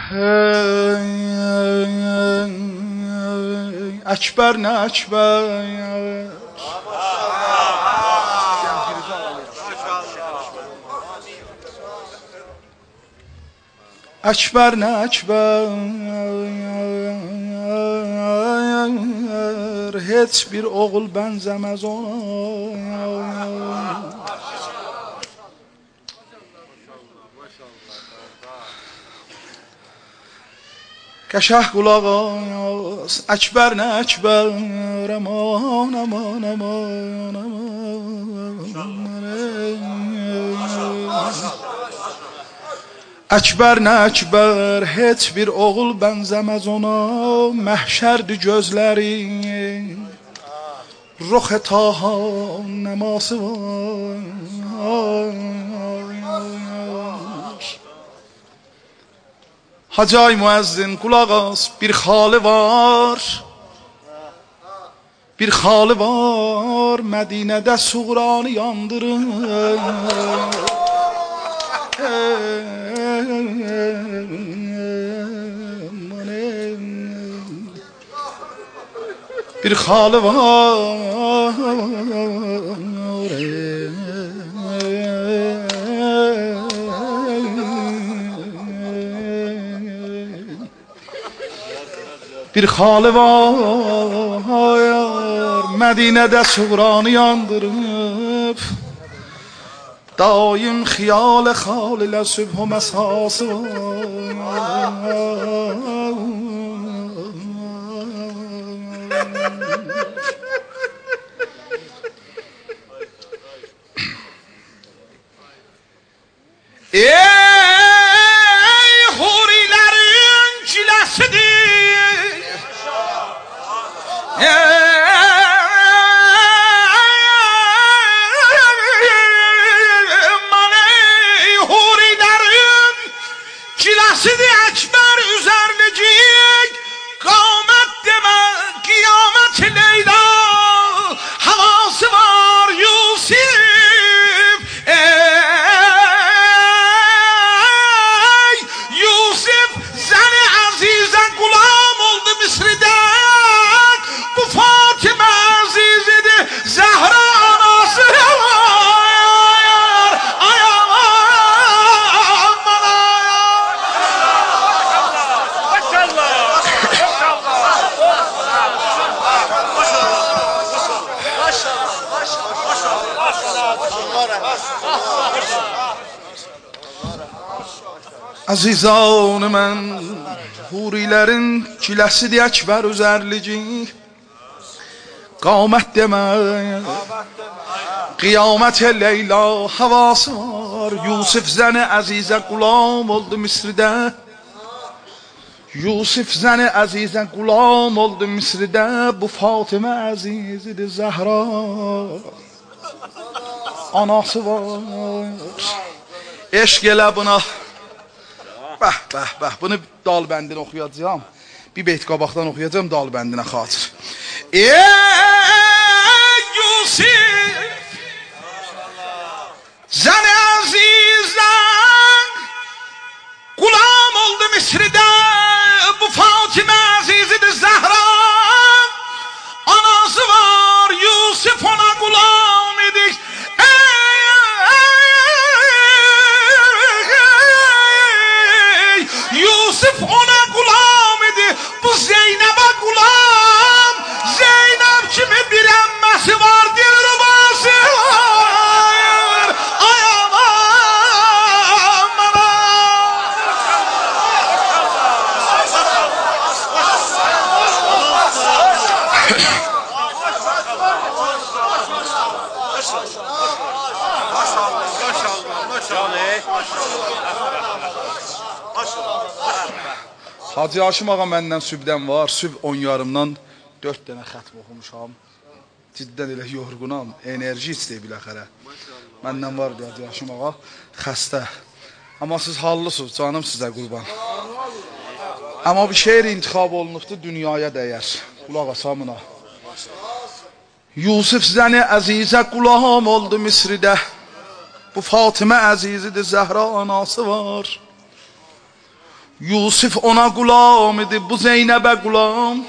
Əkbər nə əkbər, əkbər nə əkbər, heç bir oğul bənzəməz ona. Qəşəh qulaq as, əkbər nə əkbər, aman aman aman aman. Əkbər nə əkbər, heç bir oğul bənzəməz ona. Məhşərdir gözlərin, ruh-i taha nəması var. Hacay müəzzin qulaq as, bir xalı var, bir xalı var, Mədinədə suğranı yandırır. Bir xalı var, bir xalı var, Mədinədə suğranı yandırıb. Daim xiyal xal ilə sübh məsası var. Ey hurilərin çiləsidir, çiləsidir əkbər üzərlicik, qamət demək qiyamət Leyla, havası var Yusif. Ey Yusif zəni əzizə qulam oldu Misridə, bu Fatimə əzizidir Zəhra anası. Azizan mən, hurilərin çiləsidir əkbər üzərlicik, qamət demək qiyamət Leyla, havası var. Yusif zəni əzizə qulam oldu Misridə, Yusif zəni əzizə qulam oldu Misridə, bu Fatimə əzizidir Zəhra anası var. Eşq elə buna. Bəh, bəh, bəh, bunu dal bəndini oxuyacağım. Bir beyt qabaqdan oxuyacağım dal bəndinə xatir. Ey Yusif zəni əzizən qulam oldu Misridə, bu Fatimə əzizidir Zəhra anası var. Yusif ona qulam idik. Yusuf ona qulam idi, bu Zeynəbə qulam. Zeynəb kimi bir əmməsi var, dilrubası var. Ay aman Hacı Haşim ağa məndən sübdən var. Süb 10:30-dan 4 dənə xətm oxumuşam. Ciddən elə yorğunam. Enerji istəyir biləxərə. Məndən var Hacı Haşim ağa. Xəstə. Amma siz hallısınız. Canım sizə qurban. Amma bir şeir intiqab olunubdur dünyaya dəyər. Qulaq asamına. Yusuf zəni əzizə qulam oldu Misridə, bu Fatimə əzizidir Zəhra anası var. Yusuf ona qulam idi, bu Zeynəbə qulam.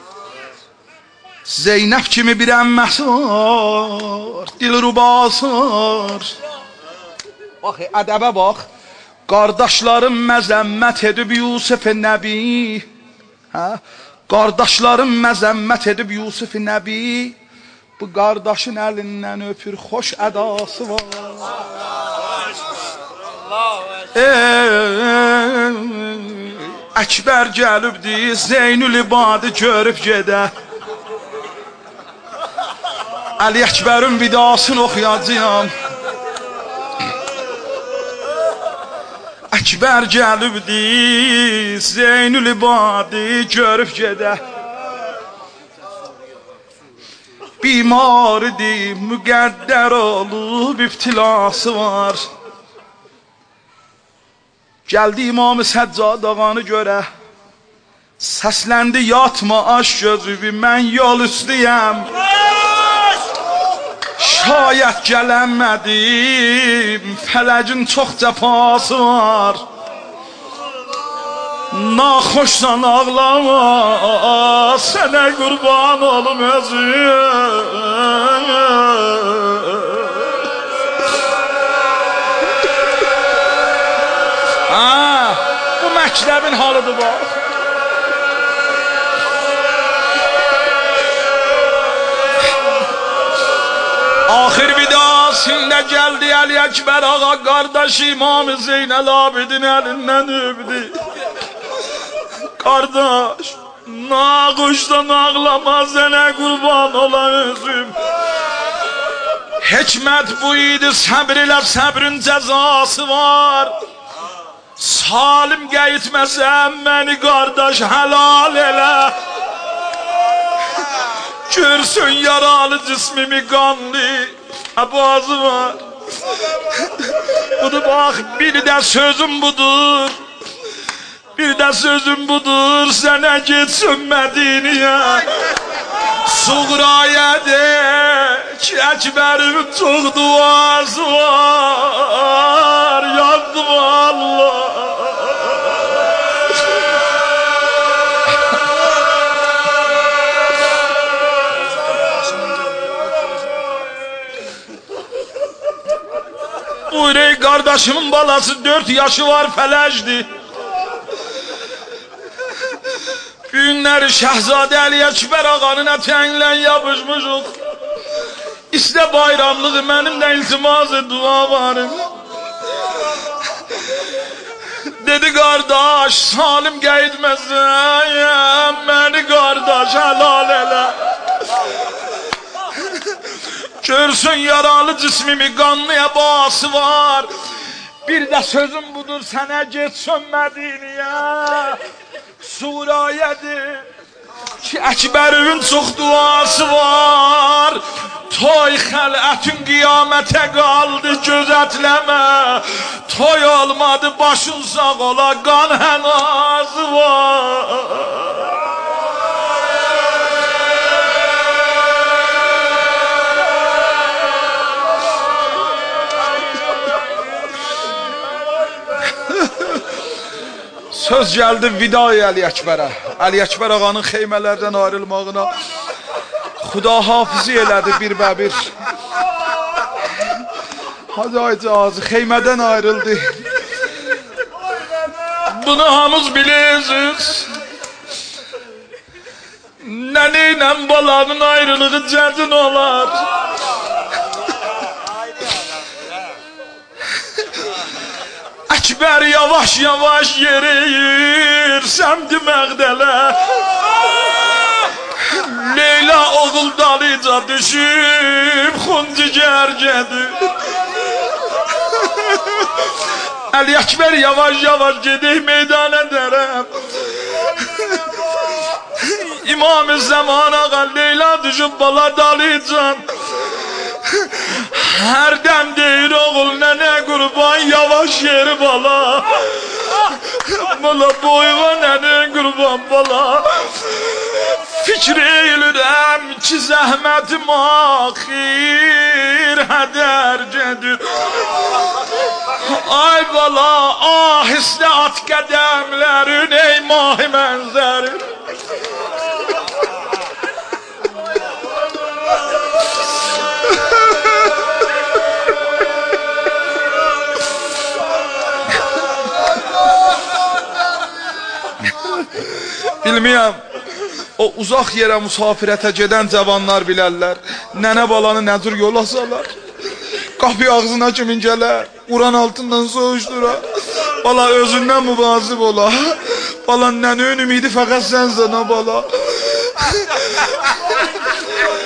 Zeynəb kimi bir əmməsi var, dilrubası var. Bax, ədəbə bax. Qardaşlarım məzəmmət edib Yusuf Nəbi. Qardaşlarım məzəmmət edib Yusuf Nəbi. Bu qardaşın əlindən öpür, xoş ədası var. Əkbər gəlibdi, Zeynül-İbadı görüb gedə. Əli Əkbərin vidasını oxuyacağım. Əkbər gəlibdi, Zeynül-İbadı görüb gedə. Bimar idi, müqəddər olub, ibtilası var. Gəldi İmam-ı Səccad ağanı görə. Səsləndi, yatma aş gözübü, mən yol üstüyəm. Şayət gələnmədim, fələcin çox cəfası var. Naxoşsan ağlama, sənə qurban olum özüm. Bu məktəbin halıdır bax. Axir vidasında gəldi Əli Əkbər ağa, qardaşı İmam-ı Zeynəl-Abidin əlindən öpdü. Qardaş, naxoşdan ağlama, sənə qurban olan özüm. Hikmət bu idi, səbr ilə səbrin cəzası var. Salim qəyitməsəm məni qardaş həlal elə. Görsün yaralı cismimi qanlı əbazı var. Budur bax, bir də sözüm budur. Bir də sözüm budur, sənə getsin Mədiniyə. Suğraya de ki, Əkbərin çox duası var. Yandım Allah. Buyur ey kardeşimin balası, 4 yaşı var, fələcdir. Günləri Şəhzadə Əli Əkbər ağanın ətənglə yapışmışıq. İstə bayramlığı, mənim də iltimazı dua varım. Dedi qardaş, salim qeydməsən, məni qardaş həlal elə. Görsün yaralı cismimi, qanlı əbası var. Bir də sözüm budur, sənə getsin Mədiniyə. Surayədir ki, Əkbərin çox duası var. Toy xələtün qiyamətə qaldı, gözətləmə. Toy olmadı, başın sağ ola, qan hənazı var. Söz gəldi vidaya Əli Əkbərə. Əli Əkbər ağanın xeymələrdən ayrılmağına Xuda hafizi elədi bir bə bir. Hadi aycağızı xeymədən ayrıldı. Bunu hamız bilirsiniz. Nəni ilə balanın ayrılığı cədin olar. Əkbər yavaş yavaş yeriyir səmdi Məğdələ. Leyla oğul dalıca düşüb xuncu gərgədir. Əli Əkbər yavaş yavaş gedək meydana dərəm. İmam-ı Zaman ağa Leyla düşüb bala dalıcan. Hər dəm deyir oğul nənə qurban, yavaş yeri bala. Bala boyva nənə qurban bala. Fikr eylürəm ki zəhmətim axir hədər gedir. Ay bala ahistə at qədəmlərin ey mahi mənzərin. Bilməyəm, o uzaq yerə musafirətə gedən cavanlar bilərlər. Nənə balanı nə cür yola salar? Qapı ağzına kimin gələr? Uran altından soğuşdura. Bala özündən müvazib ola. Bala nənənin ümidi fəqət sənsən ha bala.